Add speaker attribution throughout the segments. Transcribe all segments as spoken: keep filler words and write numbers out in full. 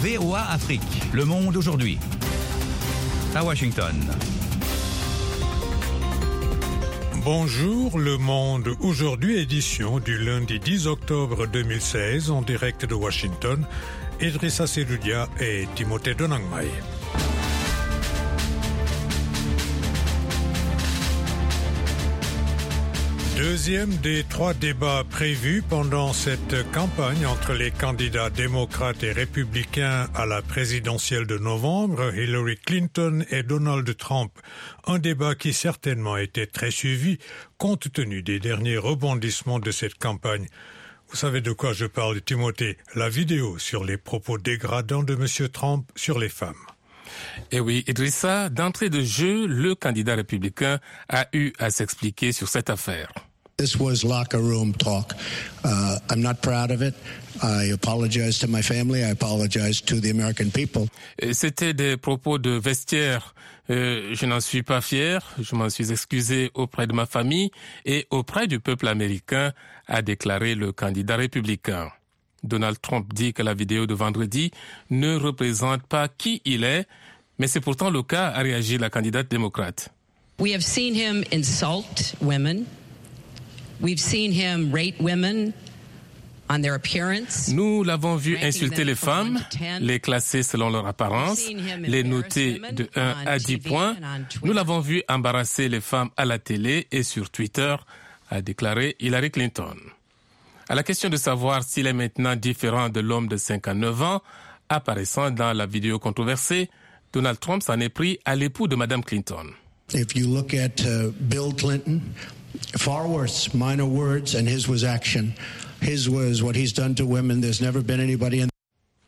Speaker 1: V O A Afrique, Le Monde aujourd'hui. À Washington.
Speaker 2: Bonjour, Le Monde aujourd'hui, édition du lundi dix octobre deux mille seize, en direct de Washington. Idrissa Seloudia et Timothée Donangmai. Deuxième des trois débats prévus pendant cette campagne entre les candidats démocrates et républicains à la présidentielle de novembre, Hillary Clinton et Donald Trump. Un débat qui certainement a été très suivi compte tenu des derniers rebondissements de cette campagne. Vous savez de quoi je parle, Timothée, la vidéo sur les propos dégradants de M. Trump sur les femmes.
Speaker 3: Eh oui, Idrissa, d'entrée de jeu, le candidat républicain a eu à s'expliquer sur cette affaire.
Speaker 4: This was locker room talk. Uh, I'm not proud of it. I apologize to my family. I apologize to the American people.
Speaker 3: C'était des propos de vestiaire. Euh, je n'en suis pas fier. Je m'en suis excusé auprès de ma famille et auprès du peuple américain, a déclaré le candidat républicain. Donald Trump dit que la vidéo de vendredi ne représente pas qui il est, mais c'est pourtant le cas, a réagi la candidate démocrate.
Speaker 5: We have seen him insult women. We've seen him rate women on their appearance.
Speaker 3: Nous l'avons vu insulter les femmes, les classer selon leur apparence, les noter de un à dix points. Nous l'avons vu embarrasser les femmes à la télé et sur Twitter, a déclaré Hillary Clinton. À la question de savoir s'il est maintenant différent de l'homme de cinquante-neuf ans, apparaissant dans la vidéo controversée, Donald Trump s'en est pris à l'époux de Mme Clinton.
Speaker 4: If you look at uh, Bill Clinton, far worse, minor words, and his was action. His was what he's done to women. There's never been anybody in...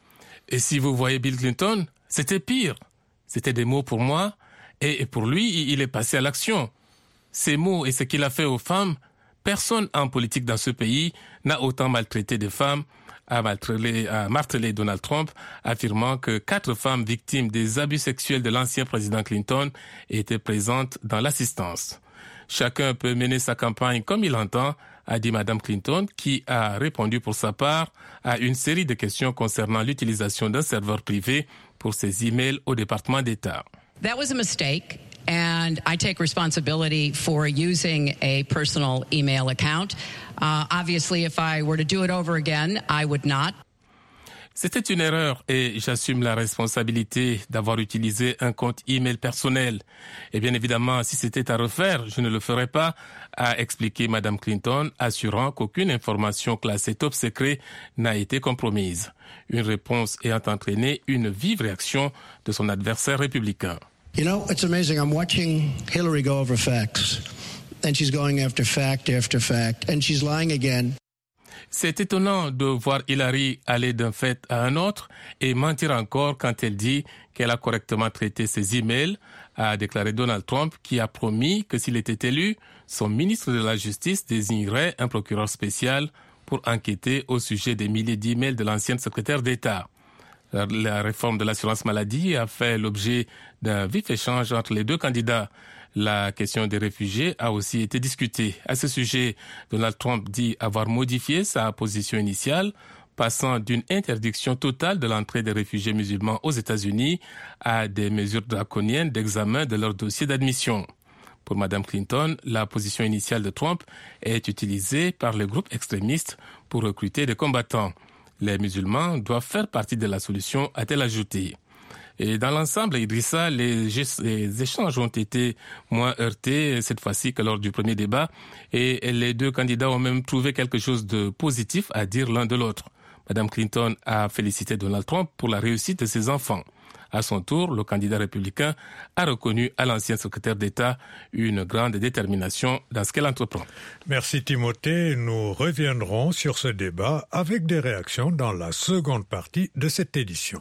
Speaker 3: Et si vous voyez Bill Clinton, c'était pire. C'était des mots pour moi, et pour lui, il est passé à l'action. Ces mots et ce qu'il a fait aux femmes, personne en politique dans ce pays n'a autant maltraité des femmes, a martelé, a martelé Donald Trump, affirmant que quatre femmes victimes des abus sexuels de l'ancien président Clinton étaient présentes dans l'assistance. Chacun peut mener sa campagne comme il entend, a dit Mme Clinton, qui a répondu pour sa part à une série de questions concernant l'utilisation d'un serveur privé pour ses emails au département d'État.
Speaker 5: That was a mistake. And I take responsibility for using a personal email account. Uh, obviously, if I were to do it over again, I would not.
Speaker 3: C'était une erreur et j'assume la responsabilité d'avoir utilisé un compte email personnel. Et bien évidemment, si c'était à refaire, je ne le ferais pas, a expliqué Mme Clinton, assurant qu'aucune information classée top secret n'a été compromise. Une réponse ayant entraîné une vive réaction de son adversaire républicain.
Speaker 4: You know, it's amazing. I'm watching Hillary go over facts, and she's going after fact after fact, and she's lying again.
Speaker 3: C'est étonnant de voir Hillary aller d'un fait à un autre et mentir encore quand elle dit qu'elle a correctement traité ses emails, a déclaré Donald Trump, qui a promis que s'il était élu, son ministre de la Justice désignerait un procureur spécial pour enquêter au sujet des milliers d'emails de l'ancienne secrétaire d'État. La réforme de l'assurance maladie a fait l'objet d'un vif échange entre les deux candidats. La question des réfugiés a aussi été discutée. À ce sujet, Donald Trump dit avoir modifié sa position initiale, passant d'une interdiction totale de l'entrée des réfugiés musulmans aux États-Unis à des mesures draconiennes d'examen de leur dossier d'admission. Pour Mme Clinton, la position initiale de Trump est utilisée par les groupes extrémistes pour recruter des combattants. Les musulmans doivent faire partie de la solution, a-t-elle ajouté. Et dans l'ensemble, Idrissa, les, les échanges ont été moins heurtés cette fois-ci que lors du premier débat. Et les deux candidats ont même trouvé quelque chose de positif à dire l'un de l'autre. Mme Clinton a félicité Donald Trump pour la réussite de ses enfants. À son tour, le candidat républicain a reconnu à l'ancien secrétaire d'État une grande détermination dans ce qu'elle entreprend.
Speaker 2: Merci Timothée. Nous reviendrons sur ce débat avec des réactions dans la seconde partie de cette édition.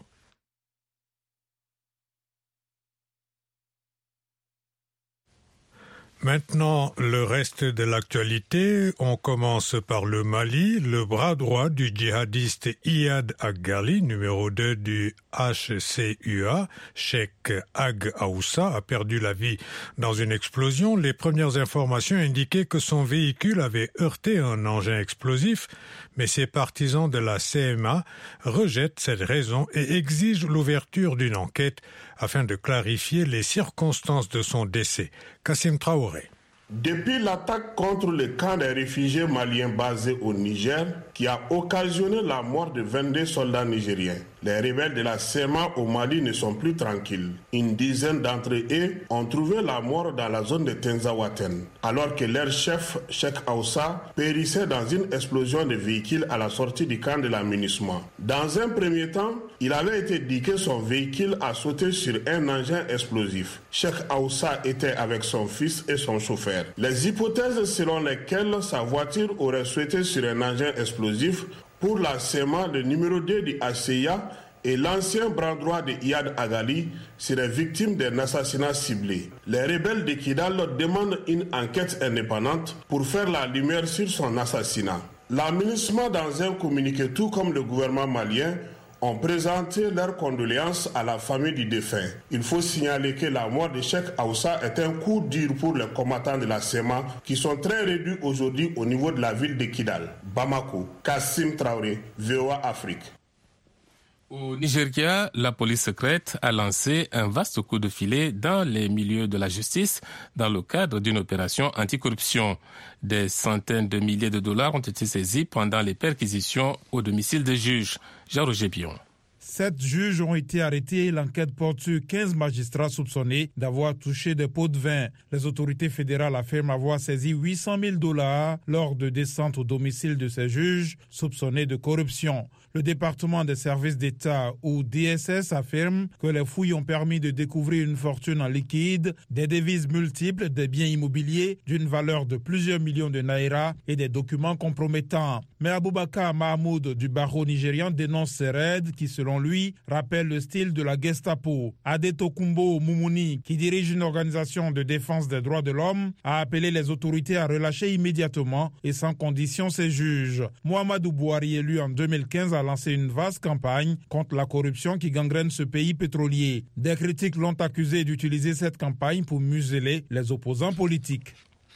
Speaker 2: Maintenant, le reste de l'actualité. On commence par le Mali. Le bras droit du djihadiste Iyad Ag-Ghali, numéro deux du H C U A, Cheikh Ag Aoussa, a perdu la vie dans une explosion. Les premières informations indiquaient que son véhicule avait heurté un engin explosif, mais ses partisans de la C M A rejettent cette raison et exigent l'ouverture d'une enquête afin de clarifier les circonstances de son décès. Kassim Traoré.
Speaker 6: Depuis l'attaque contre le camp des réfugiés maliens basés au Niger, qui a occasionné la mort de vingt-deux soldats nigériens, les rebelles de la C M A au Mali ne sont plus tranquilles. Une dizaine d'entre eux ont trouvé la mort dans la zone de Tenzawaten, alors que leur chef, Cheikh Aoussa, périssait dans une explosion de véhicules à la sortie du camp de la MINUSMA. Dans un premier temps, il avait été dit que son véhicule a sauté sur un engin explosif. Cheikh Aoussa était avec son fils et son chauffeur. Les hypothèses selon lesquelles sa voiture aurait sauté sur un engin explosif pour la C M A, le numéro deux du H C I A et l'ancien bras droit de Iyad Ag-Ghali seraient victimes d'un assassinat ciblé. Les rebelles de Kidal demandent une enquête indépendante pour faire la lumière sur son assassinat. La MINUSMA, dans un communiqué, tout comme le gouvernement malien, ont présenté leurs condoléances à la famille du défunt. Il faut signaler que la mort de Cheikh Aoussa est un coup dur pour les combattants de la C M A qui sont très réduits aujourd'hui au niveau de la ville de Kidal. Bamako, Kassim Traoré, V O A Afrique.
Speaker 3: Au Nigeria, la police secrète a lancé un vaste coup de filet dans les milieux de la justice dans le cadre d'une opération anticorruption. Des centaines de milliers de dollars ont été saisis pendant les perquisitions au domicile des juges. Jean-Roger Pion.
Speaker 7: Sept juges ont été arrêtés. L'enquête porte sur quinze magistrats soupçonnés d'avoir touché des pots de vin. Les autorités fédérales affirment avoir saisi huit cent mille dollars lors de descentes au domicile de ces juges soupçonnés de corruption. Le département des services d'État, ou D S S, affirme que les fouilles ont permis de découvrir une fortune en liquide, des devises multiples, des biens immobiliers d'une valeur de plusieurs millions de naira et des documents compromettants. Mais Aboubakar Mahmoud du barreau nigérian dénonce ces raids qui, selon lui, rappellent le style de la Gestapo. Adetokunbo Moumouni, qui dirige une organisation de défense des droits de l'homme, a appelé les autorités à relâcher immédiatement et sans condition ces juges. Muhammadu Buhari, élu en deux mille quinze, a lancé une vaste campagne contre la corruption qui gangrène ce pays pétrolier. Des critiques l'ont accusé d'utiliser cette campagne pour museler les opposants politiques.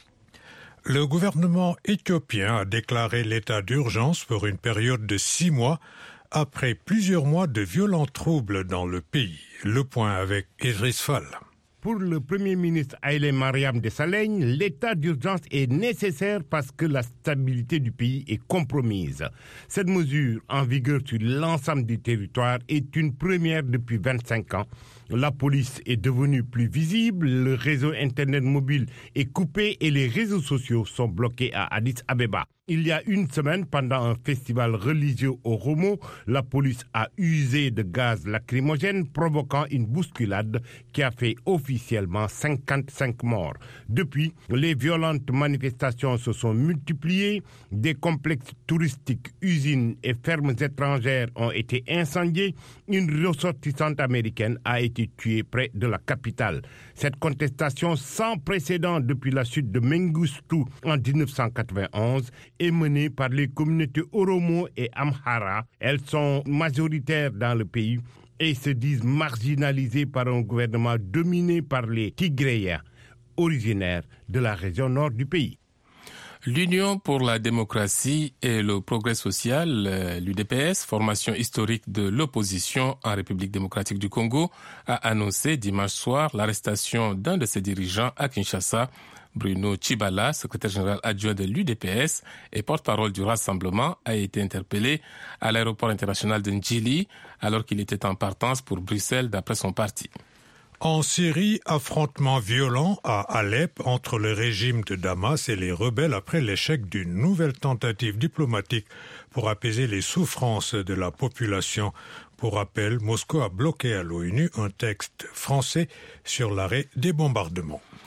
Speaker 2: Le gouvernement éthiopien a déclaré l'état d'urgence pour une période de six mois après plusieurs mois de violents troubles dans le pays. Le point avec Idriss Fall.
Speaker 8: Pour le Premier ministre Haïlé Mariam Desalegn, l'état d'urgence est nécessaire parce que la stabilité du pays est compromise. Cette mesure, en vigueur sur l'ensemble du territoire, est une première depuis vingt-cinq ans. La police est devenue plus visible, le réseau Internet mobile est coupé et les réseaux sociaux sont bloqués à Addis Abeba. Il y a une semaine, pendant un festival religieux au Romo, la police a usé de gaz lacrymogène, provoquant une bousculade qui a fait officiellement cinquante-cinq morts. Depuis, les violentes manifestations se sont multipliées, des complexes touristiques, usines et fermes étrangères ont été incendiés, une ressortissante américaine a été tuée près de la capitale. Cette contestation sans précédent depuis la chute de Mengistu en dix-neuf cent quatre-vingt-onze est menée par les communautés Oromo et Amhara. Elles sont majoritaires dans le pays et se disent marginalisées par un gouvernement dominé par les Tigréens, originaires de la région nord du pays.
Speaker 3: L'Union pour la démocratie et le progrès social, l'U D P S, formation historique de l'opposition en République démocratique du Congo, a annoncé dimanche soir l'arrestation d'un de ses dirigeants à Kinshasa. Bruno Tshibala, secrétaire général adjoint de l'U D P S et porte-parole du Rassemblement, a été interpellé à l'aéroport international de Ndjili alors qu'il était en partance pour Bruxelles d'après son parti.
Speaker 2: En Syrie, affrontements violents à Alep entre le régime de Damas et les rebelles après l'échec d'une nouvelle tentative diplomatique pour apaiser les souffrances de la population. Pour rappel, Moscou a bloqué à l'ONU un texte français sur l'arrêt des bombardements.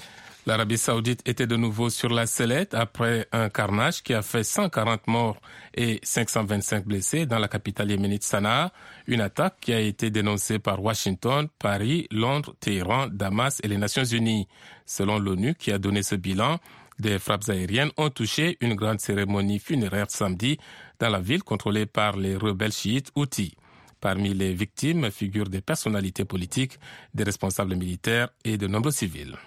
Speaker 3: L'Arabie Saoudite était de nouveau sur la sellette après un carnage qui a fait cent quarante morts et cinq cent vingt-cinq blessés dans la capitale yéménite Sanaa. Une attaque qui a été dénoncée par Washington, Paris, Londres, Téhéran, Damas et les Nations Unies. Selon l'ONU qui a donné ce bilan, des frappes aériennes ont touché une grande cérémonie funéraire samedi dans la ville contrôlée par les rebelles chiites Houthis. Parmi les victimes figurent des personnalités politiques, des responsables militaires et de nombreux civils.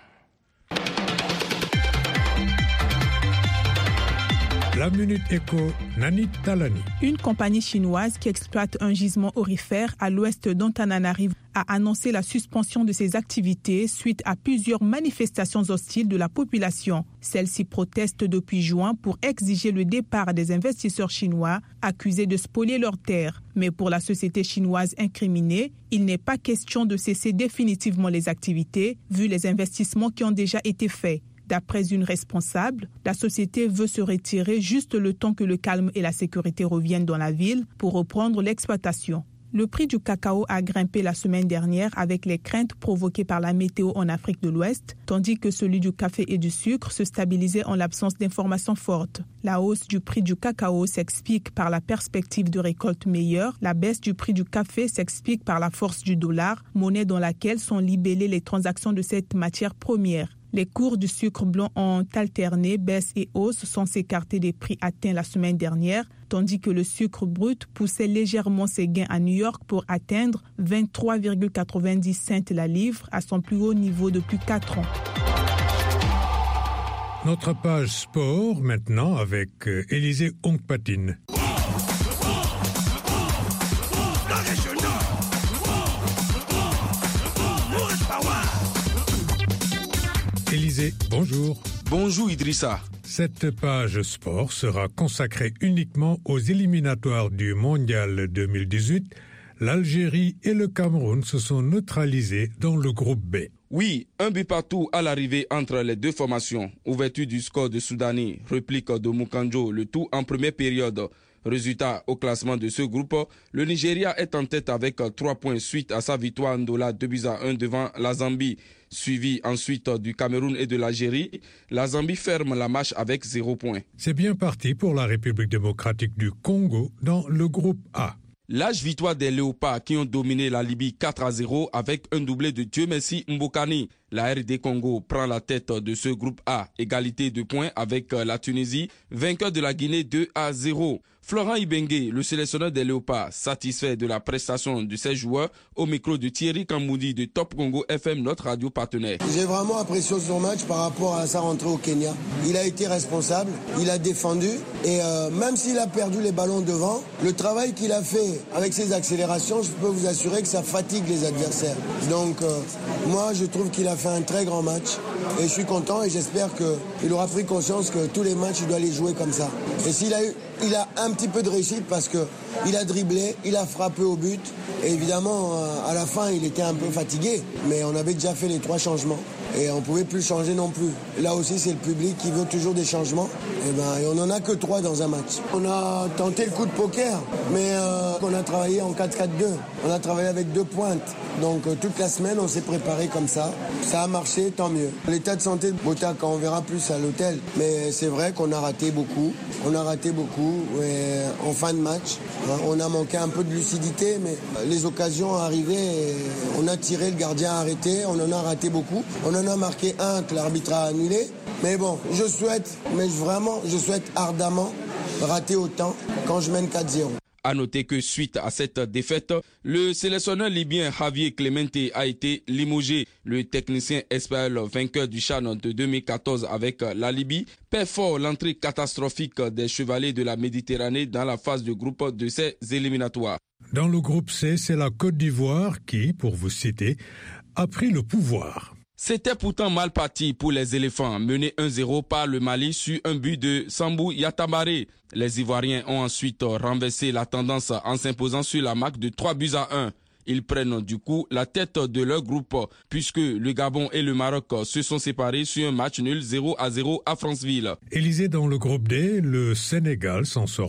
Speaker 2: La Minute Éco, Nani Talani.
Speaker 9: Une compagnie chinoise qui exploite un gisement aurifère à l'ouest d'Antananarivo a annoncé la suspension de ses activités suite à plusieurs manifestations hostiles de la population. Celle-ci proteste depuis juin pour exiger le départ des investisseurs chinois accusés de spolier leurs terres. Mais pour la société chinoise incriminée, il n'est pas question de cesser définitivement les activités vu les investissements qui ont déjà été faits. D'après une responsable, la société veut se retirer juste le temps que le calme et la sécurité reviennent dans la ville pour reprendre l'exploitation. Le prix du cacao a grimpé la semaine dernière avec les craintes provoquées par la météo en Afrique de l'Ouest, tandis que celui du café et du sucre se stabilisait en l'absence d'informations fortes. La hausse du prix du cacao s'explique par la perspective de récolte meilleure. La baisse du prix du café s'explique par la force du dollar, monnaie dans laquelle sont libellées les transactions de cette matière première. Les cours du sucre blanc ont alterné, baisse et hausse sans s'écarter des prix atteints la semaine dernière, tandis que le sucre brut poussait légèrement ses gains à New York pour atteindre vingt-trois virgule quatre-vingt-dix cents la livre à son plus haut niveau depuis quatre ans.
Speaker 2: Notre page sport maintenant avec Élisée Ongpatine. Élisée, bonjour.
Speaker 10: Bonjour Idrissa.
Speaker 2: Cette page sport sera consacrée uniquement aux éliminatoires du Mondial deux mille dix-huit. L'Algérie et le Cameroun se sont neutralisés dans le groupe B.
Speaker 10: Oui, un but partout à l'arrivée entre les deux formations. Ouverture du score de Soudani, réplique de Mukanjo, le tout en première période. Résultat au classement de ce groupe, le Nigeria est en tête avec trois points suite à sa victoire en Andola deux buts à un devant la Zambie. Suivi ensuite du Cameroun et de l'Algérie, la Zambie ferme la marche avec zéro point.
Speaker 2: C'est bien parti pour la République démocratique du Congo dans le groupe A.
Speaker 10: Large victoire des Léopards qui ont dominé la Libye quatre à zéro avec un doublé de Dieu merci Mbokani. La R D Congo prend la tête de ce groupe A, égalité de points avec la Tunisie, vainqueur de la Guinée deux à zéro. Florent Ibenge, le sélectionneur des Léopards, satisfait de la prestation de ses joueurs au micro de Thierry Kamboudi de Top Congo F M, notre radio partenaire.
Speaker 11: J'ai vraiment apprécié son match par rapport à sa rentrée au Kenya. Il a été responsable, il a défendu et euh, même s'il a perdu les ballons devant, le travail qu'il a fait avec ses accélérations, je peux vous assurer que ça fatigue les adversaires. Donc euh, moi je trouve qu'il a fait un très grand match et je suis content et j'espère qu'il aura pris conscience que tous les matchs il doit les jouer comme ça. Et s'il a eu, il a un petit peu de réussite parce que il a dribblé, il a frappé au but et évidemment à la fin il était un peu fatigué mais on avait déjà fait les trois changements et on pouvait plus changer non plus. Là aussi c'est le public qui veut toujours des changements et ben et on en a que trois dans un match. On a tenté le coup de poker mais euh, on a travaillé en quatre quatre deux. On a travaillé avec deux pointes. Donc euh, toute la semaine on s'est préparé comme ça. Ça a marché, tant mieux. L'état de santé de Botak, on verra plus à l'hôtel. Mais c'est vrai qu'on a raté beaucoup. On a raté beaucoup et en fin de match. Hein, on a manqué un peu de lucidité, mais les occasions arrivaient. Et on a tiré, le gardien a arrêté. On en a raté beaucoup. On en a marqué un que l'arbitre a annulé. Mais bon, je souhaite, mais vraiment, je souhaite ardemment rater autant quand je mène quatre zéro.
Speaker 10: À noter que suite à cette défaite, le sélectionneur libyen Javier Clemente a été limogé. Le technicien espagnol vainqueur du CHAN de deux mille quatorze avec la Libye paie fort l'entrée catastrophique des Chevaliers de la Méditerranée dans la phase de groupe de ces éliminatoires.
Speaker 2: Dans le groupe C, c'est la Côte d'Ivoire qui, pour vous citer, a pris le pouvoir.
Speaker 10: C'était pourtant mal parti pour les éléphants, menés un zéro par le Mali sur un but de Sambou Yatamare. Les Ivoiriens ont ensuite renversé la tendance en s'imposant sur la marque de trois buts à un. Ils prennent du coup la tête de leur groupe puisque le Gabon et le Maroc se sont séparés sur un match nul zéro à zéro à Franceville.
Speaker 2: Élisée, dans le groupe D, le Sénégal s'en sort bien.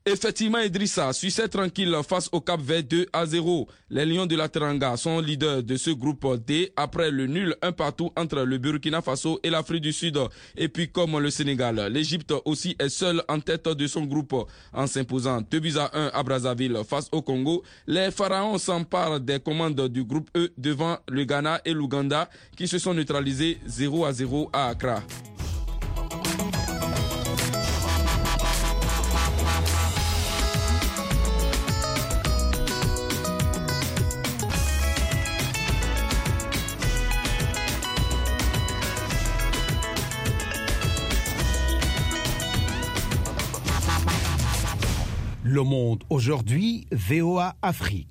Speaker 10: Effectivement, Idrissa, succès tranquille face au Cap-Vert deux à zéro. Les Lions de la Teranga sont leaders de ce groupe D après le nul un partout entre le Burkina Faso et l'Afrique du Sud. Et puis comme le Sénégal, l'Égypte aussi est seule en tête de son groupe. En s'imposant deux buts à un à Brazzaville face au Congo, les Pharaons s'emparent des commandes du groupe E devant le Ghana et l'Ouganda qui se sont neutralisés zéro à zéro à Accra.
Speaker 12: Le Monde aujourd'hui, V O A Afrique.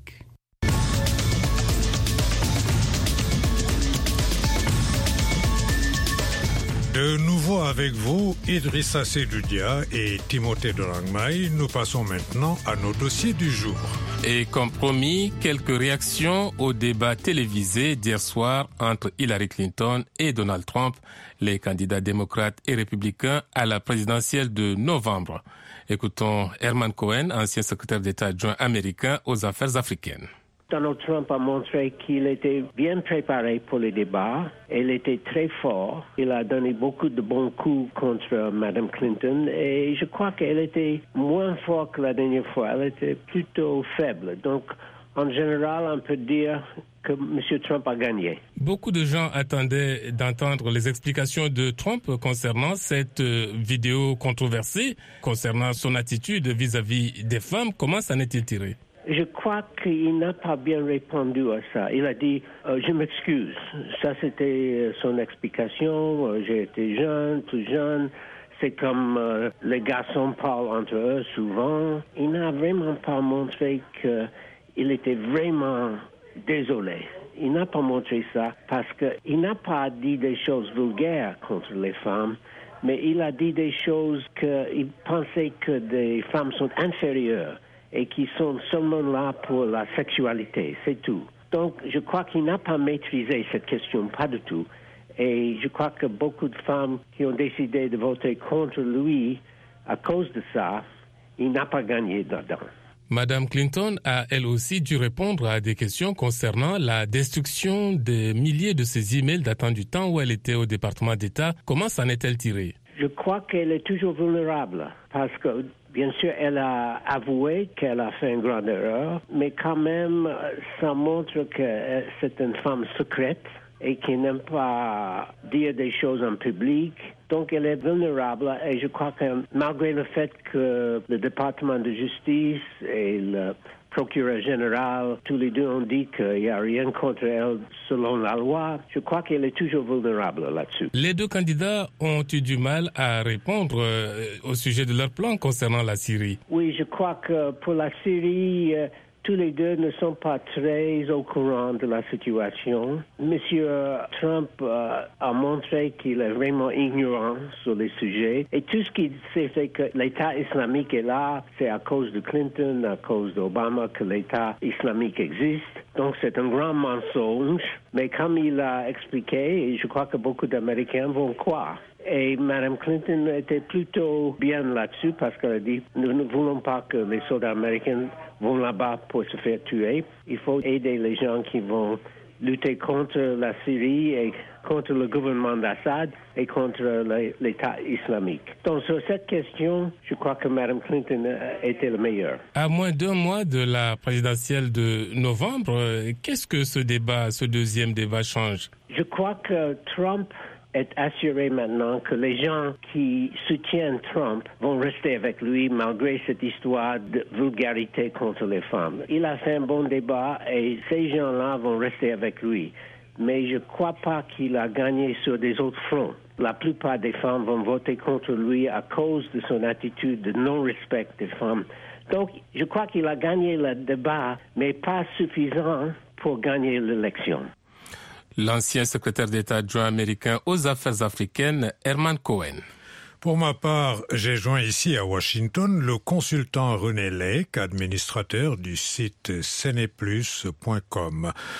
Speaker 2: De nouveau avec vous, Idrissa Seydoudia et Timothée Dorangmaï. Nous passons maintenant à nos dossiers du jour.
Speaker 3: Et comme promis, quelques réactions au débat télévisé d'hier soir entre Hillary Clinton et Donald Trump, les candidats démocrates et républicains à la présidentielle de novembre. Écoutons Herman Cohen, ancien secrétaire d'État adjoint américain aux affaires africaines.
Speaker 13: Donald Trump a montré qu'il était bien préparé pour le débat. Il était très fort. Il a donné beaucoup de bons coups contre Mme Clinton et je crois qu'elle était moins forte que la dernière fois. Elle était plutôt faible. Donc, en général, on peut dire que M. Trump a gagné.
Speaker 3: Beaucoup de gens attendaient d'entendre les explications de Trump concernant cette vidéo controversée, concernant son attitude vis-à-vis des femmes. Comment s'en est-il tiré?
Speaker 13: Je crois qu'il n'a pas bien répondu à ça. Il a dit euh, « je m'excuse ». Ça, c'était son explication. J'ai été jeune, plus jeune. C'est comme euh, les garçons parlent entre eux souvent. Il n'a vraiment pas montré qu'il était vraiment désolé. Il n'a pas montré ça parce qu'il n'a pas dit des choses vulgaires contre les femmes, mais il a dit des choses qu'il pensait que des femmes sont inférieures et qui sont seulement là pour la sexualité, c'est tout. Donc, je crois qu'il n'a pas maîtrisé cette question, pas du tout. Et je crois que beaucoup de femmes qui ont décidé de voter contre lui, à cause de ça, il n'a pas gagné dedans.
Speaker 3: Madame Clinton a elle aussi dû répondre à des questions concernant la destruction des milliers de ses emails datant du temps où elle était au département d'État. Comment s'en est-elle tirée?
Speaker 13: Je crois qu'elle est toujours vulnérable parce que, bien sûr, elle a avoué qu'elle a fait une grande erreur, mais quand même, ça montre que c'est une femme secrète et qui n'aime pas dire des choses en public. Donc, elle est vulnérable et je crois que malgré le fait que le département de justice et le procureur général, tous les deux ont dit qu'il n'y a rien contre elle selon la loi. Je crois qu'elle est toujours vulnérable là-dessus.
Speaker 3: Les deux candidats ont eu du mal à répondre euh, au sujet de leur plan concernant la Syrie.
Speaker 13: Oui, je crois que pour la Syrie, euh, tous les deux ne sont pas très au courant de la situation. Monsieur Trump euh, a montré qu'il est vraiment ignorant sur les sujets. Et tout ce qu'il sait, c'est que l'État islamique est là. C'est à cause de Clinton, à cause d'Obama que l'État islamique existe. Donc c'est un grand mensonge. Mais comme il a expliqué, et je crois que beaucoup d'Américains vont croire. Et Mme Clinton était plutôt bien là-dessus parce qu'elle a dit « Nous ne voulons pas que les soldats américains vont là-bas pour se faire tuer. Il faut aider les gens qui vont lutter contre la Syrie et contre le gouvernement d'Assad et contre l'État islamique. » Donc sur cette question, je crois que Mme Clinton était le meilleur.
Speaker 3: À moins d'un mois de la présidentielle de novembre, qu'est-ce que ce débat, ce deuxième débat change?
Speaker 13: Je crois que Trump est assuré maintenant que les gens qui soutiennent Trump vont rester avec lui malgré cette histoire de vulgarité contre les femmes. Il a fait un bon débat et ces gens-là vont rester avec lui. Mais je ne crois pas qu'il a gagné sur des autres fronts. La plupart des femmes vont voter contre lui à cause de son attitude de non-respect des femmes. Donc, je crois qu'il a gagné le débat, mais pas suffisant pour gagner l'élection.
Speaker 3: L'ancien secrétaire d'État adjoint américain aux affaires africaines, Herman Cohen.
Speaker 2: Pour ma part, j'ai joint ici à Washington le consultant René Lake, administrateur du site Ceneplus point com.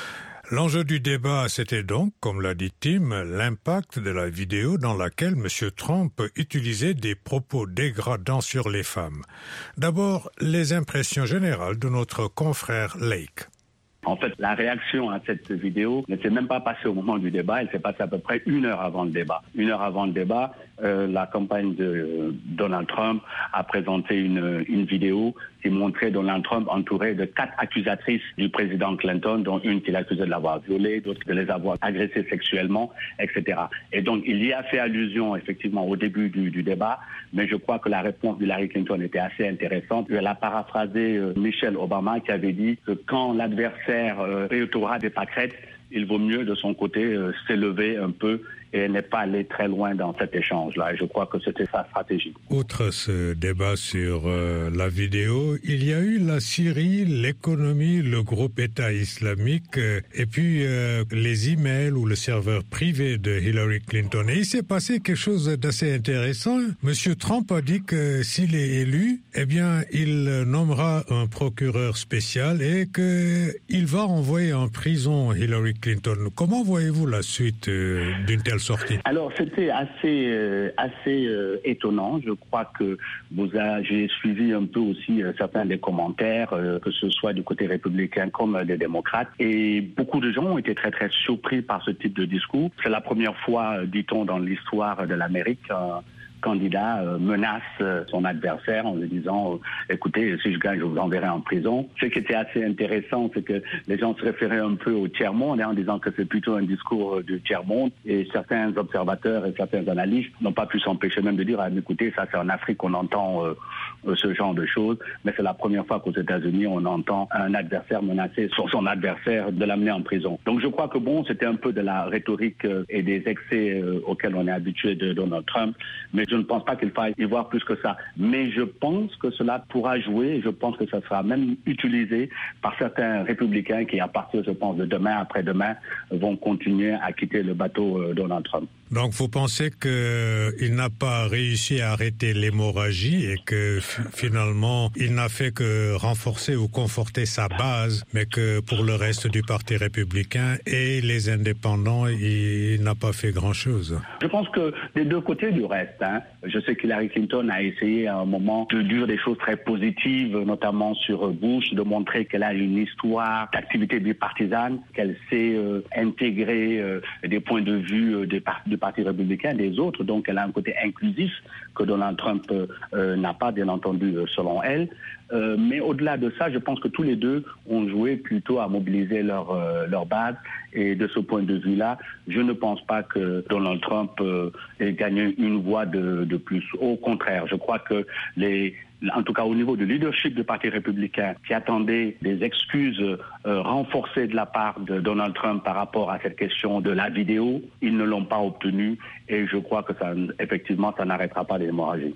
Speaker 2: L'enjeu du débat, c'était donc, comme l'a dit Tim, l'impact de la vidéo dans laquelle M. Trump utilisait des propos dégradants sur les femmes. D'abord, les impressions générales de notre confrère Lake.
Speaker 14: En fait, la réaction à cette vidéo ne s'est même pas passée au moment du débat, elle s'est passée à peu près une heure avant le débat. Une heure avant le débat, euh, la campagne de euh, Donald Trump a présenté une, une vidéo qui montrait Donald Trump entouré de quatre accusatrices du président Clinton, dont une qui l'accusait de l'avoir violée, d'autres de les avoir agressées sexuellement, et cetera. Et donc, il y a fait allusion, effectivement, au début du, du débat, mais je crois que la réponse d'Hillary Clinton était assez intéressante. Elle a paraphrasé euh, Michelle Obama qui avait dit que quand l'adversaire euh, rétorquera des pâquerettes, il vaut mieux de son côté euh, s'élever un peu et n'est pas allé très loin dans cet échange-là. Et je crois que c'était sa stratégie.
Speaker 2: Outre ce débat sur euh, la vidéo, il y a eu la Syrie, l'économie, le groupe État islamique, euh, et puis euh, les emails ou le serveur privé de Hillary Clinton. Et il s'est passé quelque chose d'assez intéressant. Monsieur Trump a dit que s'il est élu, eh bien, il nommera un procureur spécial et qu'il va envoyer en prison Hillary Clinton. Comment voyez-vous la suite euh, d'une telle sortie?
Speaker 14: Alors, c'était assez euh, assez euh, étonnant. Je crois que vous a, j'ai suivi un peu aussi euh, certains des commentaires, euh, que ce soit du côté républicain comme euh, des démocrates. Et beaucoup de gens ont été très, très surpris par ce type de discours. C'est la première fois, euh, dit-on, dans l'histoire de l'Amérique, euh, candidat euh, menace euh, son adversaire en lui disant euh, écoutez, si je gagne, je vous enverrai en prison. Ce qui était assez intéressant, c'est que les gens se référaient un peu au tiers-monde, hein, en disant que c'est plutôt un discours euh, du tiers-monde, et certains observateurs et certains analystes n'ont pas pu s'empêcher même de dire ah, écoutez, ça c'est en Afrique qu'on entend euh, euh, ce genre de choses, mais c'est la première fois qu'aux États-Unis on entend un adversaire menacer son, son adversaire de l'amener en prison. Donc je crois que bon, c'était un peu de la rhétorique euh, et des excès euh, auxquels on est habitué de Donald Trump, mais je ne pense pas qu'il faille y voir plus que ça. Mais je pense que cela pourra jouer et je pense que ça sera même utilisé par certains républicains qui, à partir, je pense, de demain, après-demain, vont continuer à quitter le bateau euh, Donald Trump.
Speaker 2: Donc vous pensez qu'il n'a pas réussi à arrêter l'hémorragie et que f- finalement il n'a fait que renforcer ou conforter sa base, mais que pour le reste du Parti républicain et les indépendants, il n'a pas fait grand-chose?
Speaker 14: Je pense que des deux côtés du reste, hein, je sais qu'Hillary Clinton a essayé à un moment de dire des choses très positives, notamment sur Bush, de montrer qu'elle a une histoire d'activité bipartisane, qu'elle sait euh, intégrer euh, des points de vue euh, des par- du Parti républicain, des autres, donc elle a un côté inclusif que Donald Trump euh, euh, n'a pas, bien entendu, selon elle. Euh, mais au-delà de ça, je pense que tous les deux ont joué plutôt à mobiliser leur, euh, leur base. Et de ce point de vue-là, je ne pense pas que Donald Trump euh, ait gagné une voix de, de plus. Au contraire, je crois que les... en tout cas au niveau du leadership du Parti républicain, qui attendait des excuses euh, renforcées de la part de Donald Trump par rapport à cette question de la vidéo, ils ne l'ont pas obtenu et je crois que ça, effectivement, ça n'arrêtera pas l'hémorragie.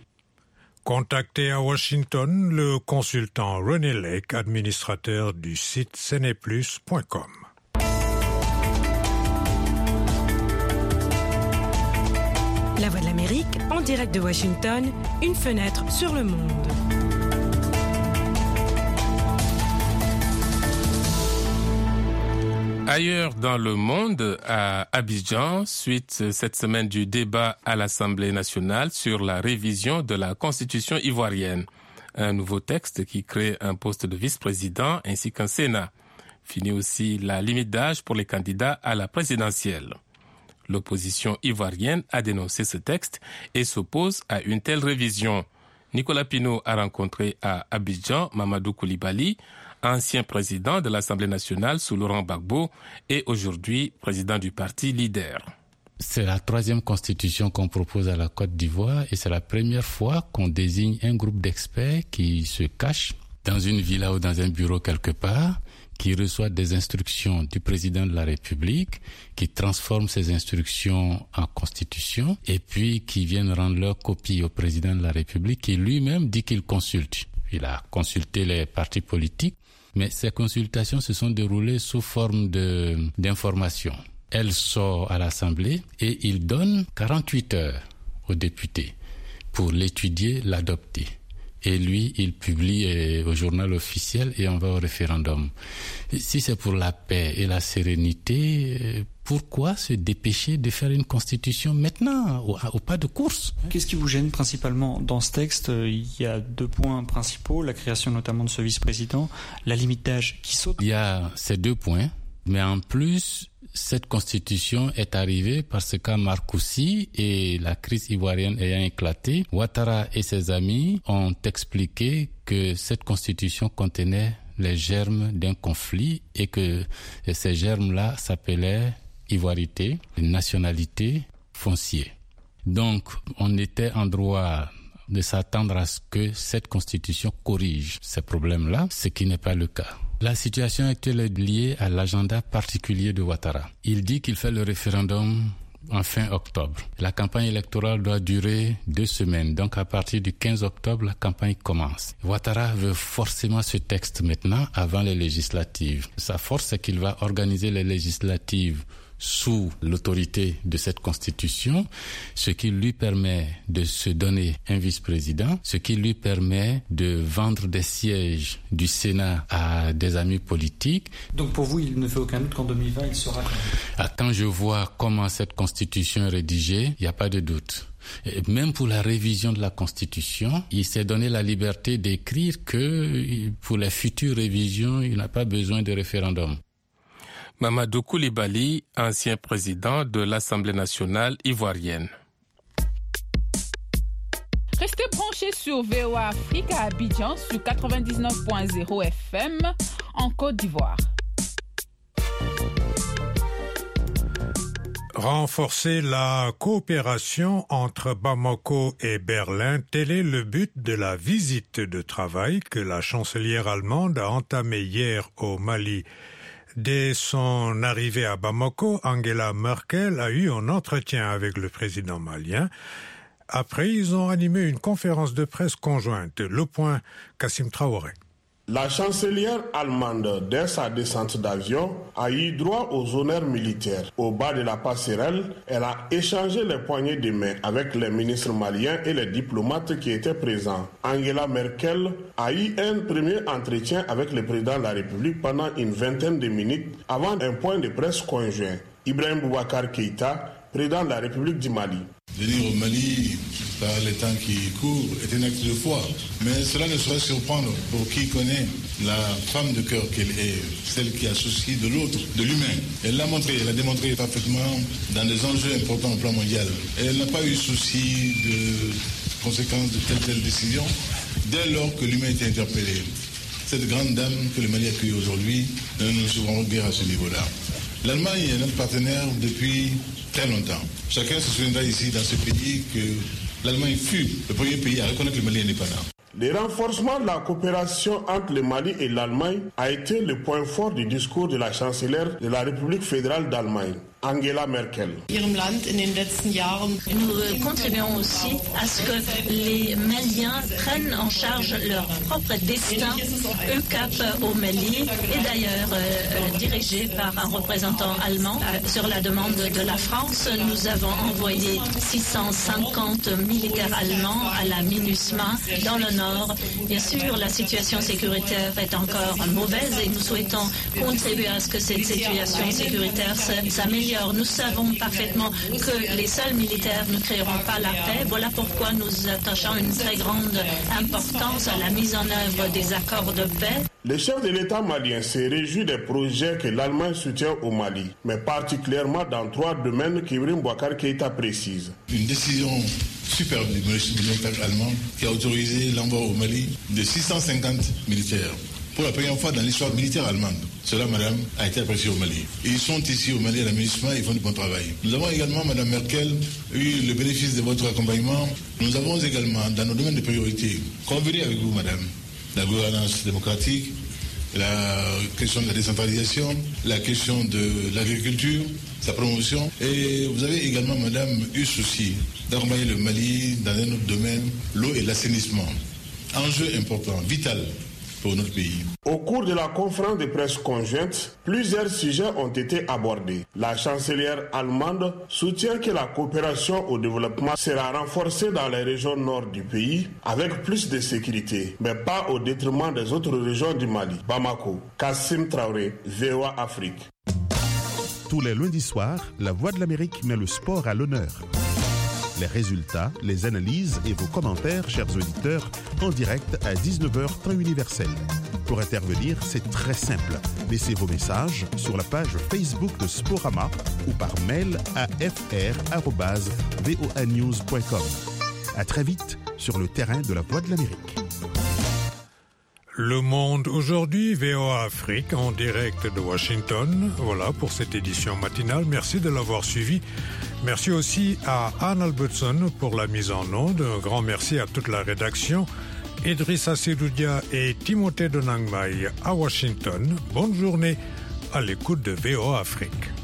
Speaker 2: Contacté à Washington, le consultant René Lake, administrateur du site ceneplus point com.
Speaker 15: La Voix de l'Amérique, en direct de Washington, une fenêtre sur le monde.
Speaker 3: Ailleurs dans le monde, à Abidjan, suite cette semaine du débat à l'Assemblée nationale sur la révision de la Constitution ivoirienne. Un nouveau texte qui crée un poste de vice-président ainsi qu'un Sénat. Fini aussi la limite d'âge pour les candidats à la présidentielle. L'opposition ivoirienne a dénoncé ce texte et s'oppose à une telle révision. Nicolas Pinault a rencontré à Abidjan Mamadou Koulibaly, ancien président de l'Assemblée nationale sous Laurent Gbagbo et aujourd'hui président du parti Leader.
Speaker 16: C'est la troisième constitution qu'on propose à la Côte d'Ivoire et c'est la première fois qu'on désigne un groupe d'experts qui se cache dans une villa ou dans un bureau quelque part, qui reçoit des instructions du président de la République, qui transforme ces instructions en constitution et puis qui viennent rendre leur copie au président de la République qui lui-même dit qu'il consulte. Il a consulté les partis politiques, mais ces consultations se sont déroulées sous forme de, d'informations. Elle sort à l'Assemblée et il donne quarante-huit heures aux députés pour l'étudier, l'adopter. et lui, il publie euh, au journal officiel et on va au référendum. Si c'est pour la paix et la sérénité, euh, pourquoi se dépêcher de faire une constitution maintenant, au, au pas de course?
Speaker 17: Qu'est-ce qui vous gêne principalement dans ce texte? Il y a deux points principaux, la création notamment de ce vice-président, la limite d'âge qui saute.
Speaker 16: Il y a ces deux points, mais en plus, cette constitution est arrivée parce qu'à Marcoussis et la crise ivoirienne ayant éclaté, Ouattara et ses amis ont expliqué que cette constitution contenait les germes d'un conflit et que ces germes-là s'appelaient ivoirité, nationalité, foncier. Donc, on était en droit de s'attendre à ce que cette constitution corrige ces problèmes-là, ce qui n'est pas le cas. La situation actuelle est liée à l'agenda particulier de Ouattara. Il dit qu'il fait le référendum en fin octobre. La campagne électorale doit durer deux semaines. Donc à partir du quinze octobre, la campagne commence. Ouattara veut forcément ce texte maintenant avant les législatives. Sa force, c'est qu'il va organiser les législatives sous l'autorité de cette constitution, ce qui lui permet de se donner un vice-président, ce qui lui permet de vendre des sièges du Sénat à des amis politiques.
Speaker 17: Donc pour vous, il ne fait aucun doute qu'en deux mille vingt, il sera...
Speaker 16: Ah, quand je vois comment cette constitution est rédigée, il n'y a pas de doute. Et même pour la révision de la Constitution, il s'est donné la liberté d'écrire que pour les futures révisions, il n'a pas besoin de référendum.
Speaker 3: Mamadou Koulibaly, ancien président de l'Assemblée nationale ivoirienne.
Speaker 18: Restez branchés sur V O A Afrique à Abidjan sur quatre-vingt-dix-neuf point zéro F M en Côte d'Ivoire.
Speaker 2: Renforcer la coopération entre Bamako et Berlin, tel est le but de la visite de travail que la chancelière allemande a entamée hier au Mali. Dès son arrivée à Bamako, Angela Merkel a eu un entretien avec le président malien. Après, ils ont animé une conférence de presse conjointe. Le point, Kassim Traoré.
Speaker 6: La chancelière allemande, dès sa descente d'avion, a eu droit aux honneurs militaires. Au bas de la passerelle, elle a échangé les poignées de main avec les ministres maliens et les diplomates qui étaient présents. Angela Merkel a eu un premier entretien avec le président de la République pendant une vingtaine de minutes avant un point de presse conjoint. Ibrahim Boubacar Keïta, président de la République du Mali.
Speaker 19: Venir au Mali par les temps qui courent est un acte de foi, mais cela ne saurait surprendre pour qui connaît la femme de cœur qu'elle est, celle qui a souci de l'autre, de l'humain. Elle l'a montré, elle a démontré parfaitement dans des enjeux importants au plan mondial. Elle n'a pas eu souci de conséquences de telle telle décision dès lors que l'humain était interpellé. Cette grande dame que le Mali accueille aujourd'hui, nous ne souffrons guère à ce niveau-là. L'Allemagne est notre partenaire depuis très longtemps. Chacun se souviendra ici dans ce pays que l'Allemagne fut le premier pays à reconnaître le Mali indépendant.
Speaker 6: Le renforcement de la coopération entre le Mali et l'Allemagne a été le point fort du discours de la chancelière de la République fédérale d'Allemagne, Angela Merkel.
Speaker 20: Nous contribuons aussi à ce que les Maliens prennent en charge leur propre destin. E C A P au Mali est d'ailleurs euh, dirigé par un représentant allemand. Euh, sur la demande de la France, nous avons envoyé six cent cinquante militaires allemands à la MINUSMA dans le nord. Bien sûr, la situation sécuritaire est encore mauvaise et nous souhaitons contribuer à ce que cette situation sécuritaire s'améliore. Nous savons parfaitement que les seuls militaires ne créeront pas la paix. Voilà pourquoi nous attachons une très grande importance à la mise en œuvre des accords de paix.
Speaker 6: Le chef de l'État malien s'est réjoui des projets que l'Allemagne soutient au Mali, mais particulièrement dans trois domaines qu'Ibrahim Boubacar Keïta précise.
Speaker 19: Une décision superbe du militaire allemand qui a autorisé l'envoi au Mali de six cent cinquante militaires. Pour la première fois dans l'histoire militaire allemande. Cela, madame, a été apprécié au Mali. Ils sont ici au Mali à la MINUSMA, ils font du bon travail. Nous avons également, madame Merkel, eu le bénéfice de votre accompagnement. Nous avons également, dans nos domaines de priorité, convenu avec vous, madame, la gouvernance démocratique, la question de la décentralisation, la question de l'agriculture, sa promotion. Et vous avez également, madame, eu souci d'accompagner le Mali dans un autre domaine, l'eau et l'assainissement. Enjeu important, vital pour notre pays.
Speaker 6: Au cours de la conférence de presse conjointe, plusieurs sujets ont été abordés. La chancelière allemande soutient que la coopération au développement sera renforcée dans les régions nord du pays avec plus de sécurité, mais pas au détriment des autres régions du Mali. Bamako, Kassim Traoré, V O A Afrique.
Speaker 21: Tous les lundis soirs, La Voix de l'Amérique met le sport à l'honneur. Les résultats, les analyses et vos commentaires, chers auditeurs, en direct à dix-neuf heures temps universel. Pour intervenir, c'est très simple. Laissez vos messages sur la page Facebook de Sporama ou par mail à f r arobase voa news point com. À très vite sur le terrain de La Voix de l'Amérique.
Speaker 2: Le Monde aujourd'hui, V O A Afrique en direct de Washington. Voilà pour cette édition matinale. Merci de l'avoir suivi. Merci aussi à Anne Albertson pour la mise en onde. Un grand merci à toute la rédaction. Idrissa Sedoudia et Timothée Donangmai à Washington. Bonne journée à l'écoute de V O A Afrique.